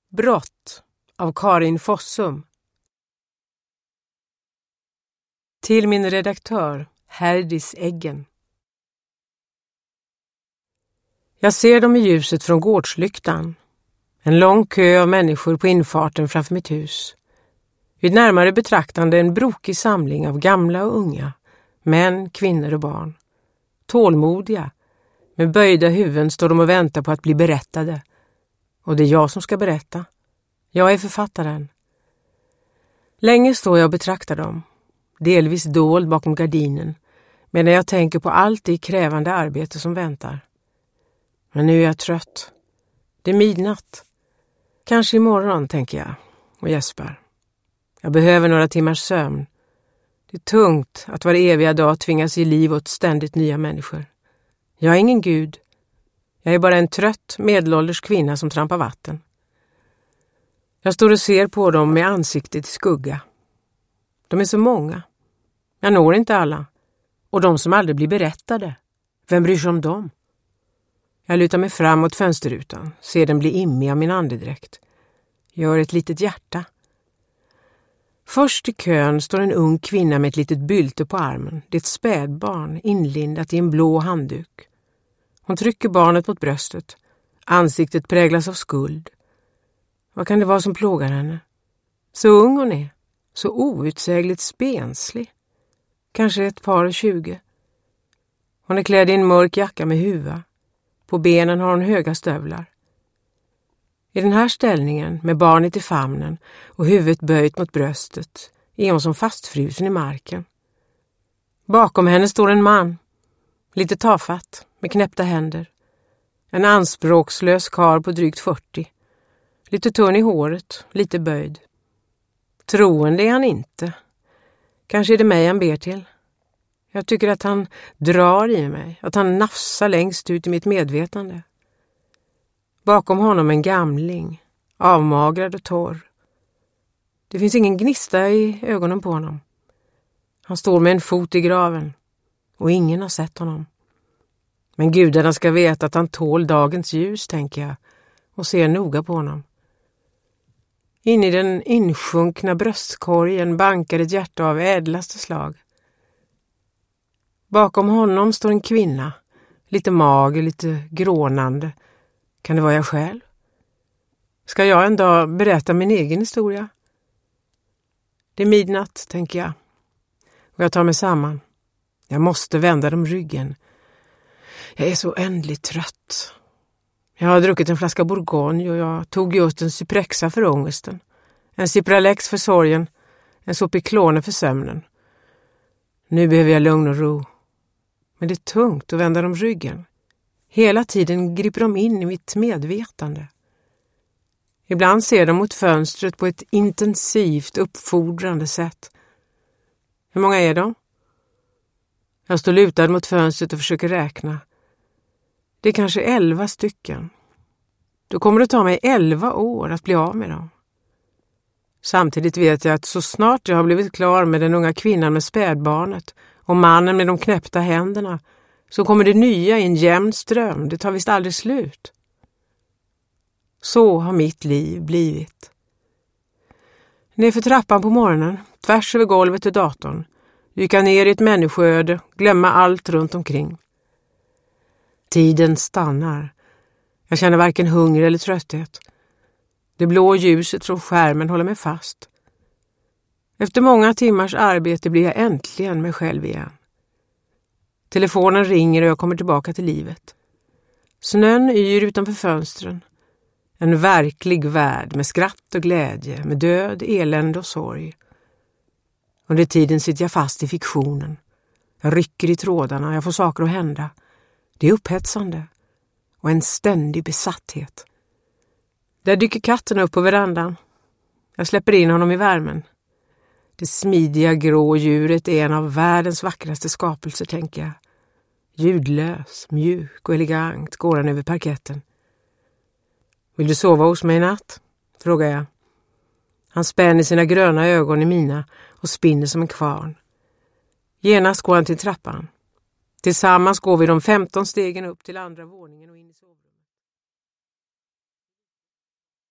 Brott av Karin Fossum. Till min redaktör, Herdis Eggen. Jag ser dem i ljuset från gårdslyktan. En lång kö av människor på infarten framför mitt hus. Vid närmare betraktande en brokig samling av gamla och unga, män, kvinnor och barn. Tålmodiga, med böjda huvuden står de och väntar på att bli berättade. Och det är jag som ska berätta. Jag är författaren. Länge står jag och betraktar dem, delvis dold bakom gardinen, medan jag tänker på allt det krävande arbete som väntar. Men nu är jag trött. Det är midnatt. Kanske imorgon, tänker jag, och gäspar. Jag behöver några timmars sömn. Det är tungt att var eviga dag tvingas ge liv åt ständigt nya människor. Jag är ingen gud. Jag är bara en trött, medelålders kvinna som trampar vatten. Jag står och ser på dem med ansiktet i skugga. De är så många. Jag når inte alla. Och de som aldrig blir berättade. Vem bryr sig om dem? Jag lutar mig fram mot fönsterrutan. Ser den bli immig av min andedräkt. Gör ett litet hjärta. Först i kön står en ung kvinna med ett litet bylte på armen. Det är ett spädbarn inlindat i en blå handduk. Hon trycker barnet mot bröstet. Ansiktet präglas av skuld. Vad kan det vara som plågar henne? Så ung hon är. Så outsägligt spenslig. Kanske ett par och 20. Hon är klädd i en mörk jacka med huva. På benen har hon höga stövlar. I den här ställningen, med barnet i famnen och huvudet böjt mot bröstet, är hon som fastfrusen i marken. Bakom henne står en man. Lite tafatt, med knäppta händer. En anspråkslös karl på drygt 40. Lite tunn i håret, lite böjd. Troende är han inte. Kanske är det mig han ber till. Jag tycker att han drar i mig, att han nafsar längst ut i mitt medvetande. Bakom honom en gamling, avmagrad och torr. Det finns ingen gnista i ögonen på honom. Han står med en fot i graven och ingen har sett honom. Men gudarna ska veta att han tål dagens ljus, tänker jag, och ser noga på honom. In i den insjunkna bröstkorgen bankar ett hjärta av ädlaste slag. Bakom honom står en kvinna, lite mager, lite grånande. Kan det vara jag själv? Ska jag en dag berätta min egen historia? Det är midnatt, tänker jag. Och jag tar mig samman. Jag måste vända dem ryggen. Jag är så ändligt trött. Jag har druckit en flaska Bourgogne och jag tog just en Cyprexa för ångesten. En Cipralex för sorgen. En Sopiklone för sömnen. Nu behöver jag lugn och ro. Men det är tungt att vända dem ryggen. Hela tiden griper de in i mitt medvetande. Ibland ser de mot fönstret på ett intensivt, uppfordrande sätt. Hur många är de? Jag står lutad mot fönstret och försöker räkna. Det är kanske 11 stycken. Då kommer det ta mig 11 år att bli av med dem. Samtidigt vet jag att så snart jag har blivit klar med den unga kvinnan med spädbarnet och mannen med de knäppta händerna, så kommer det nya i en jämn ström. Det tar visst aldrig slut. Så har mitt liv blivit. Nerför trappan på morgonen, tvärs över golvet till datorn, dyka ner i ett människoöde, glömma allt runt omkring. Tiden stannar. Jag känner varken hunger eller trötthet. Det blå ljuset från skärmen håller mig fast. Efter många timmars arbete blir jag äntligen mig själv igen. Telefonen ringer och jag kommer tillbaka till livet. Snön yr utanför fönstren. En verklig värld med skratt och glädje, med död, elände och sorg. Under tiden sitter jag fast i fiktionen. Jag rycker i trådarna, jag får saker att hända. Det är upphetsande och en ständig besatthet. Där dyker katten upp på verandan. Jag släpper in honom i värmen. Det smidiga grå djuret är en av världens vackraste skapelser, tänker jag. Ljudlös, mjuk och elegant går han över parketten. Vill du sova hos mig i natt? Frågar jag. Han spänner sina gröna ögon i mina och spinner som en kvarn. Genast går han till trappan. Tillsammans går vi de 15 stegen upp till andra våningen och in i sovrummet.